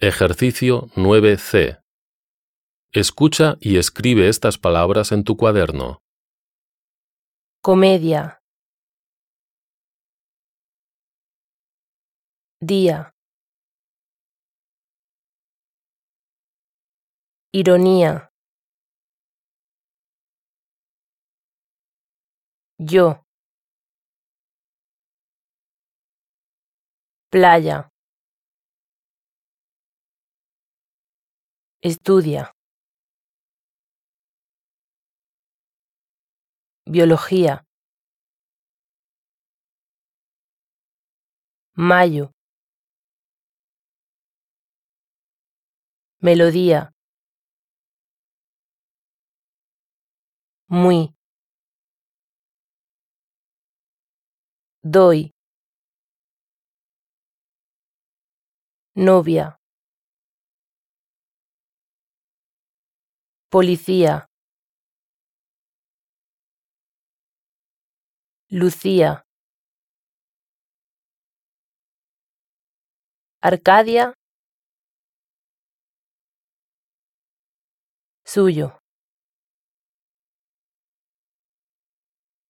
Ejercicio 9C. Escucha y escribe estas palabras en tu cuaderno. Comedia. Día. Ironía. Yo. Playa. Estudia. Biología. Mayo. Melodía. Muy. Doy. Novia. Policía. Lucía. Arcadia. Suyo.